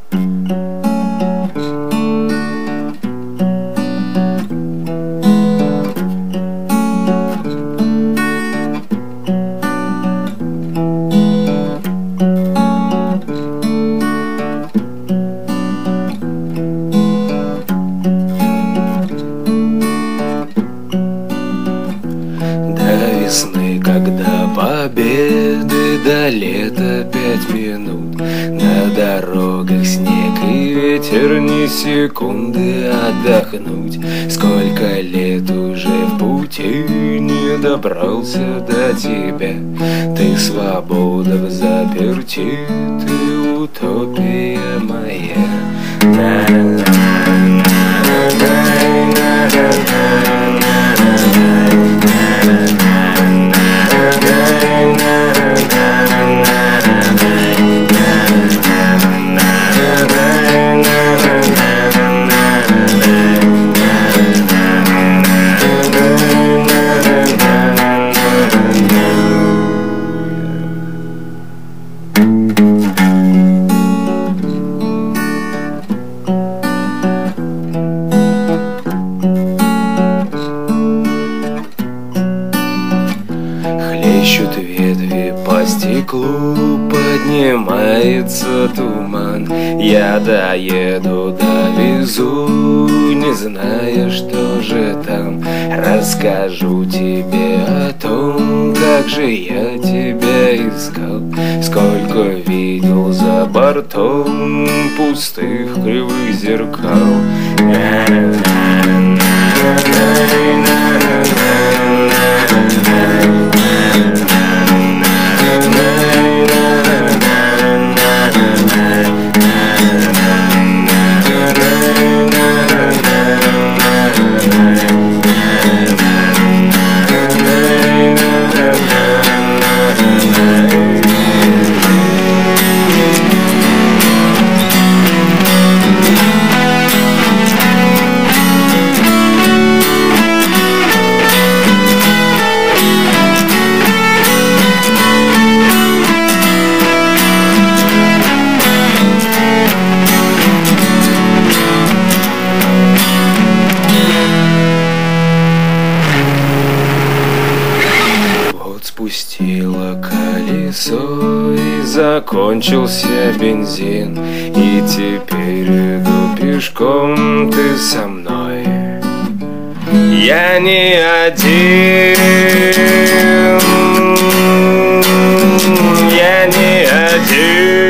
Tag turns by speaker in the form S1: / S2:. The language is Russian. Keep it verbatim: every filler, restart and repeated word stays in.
S1: Когда победы до лета пять минут, на дорогах снег и ветер, ни секунды отдохнуть. Сколько лет уже в пути, не добрался до тебя. Ты свобода в заперти, ты утопия моя. Хлещут ветви по стеклу, поднимается туман. Я доеду, довезу, не зная, что же там. Расскажу тебе о том, как же я тебя искал. Сколько видел за бортом пустых кривых зеркал. Спустило колесо и закончился бензин, и теперь иду пешком, ты со мной. Я не один, я не один.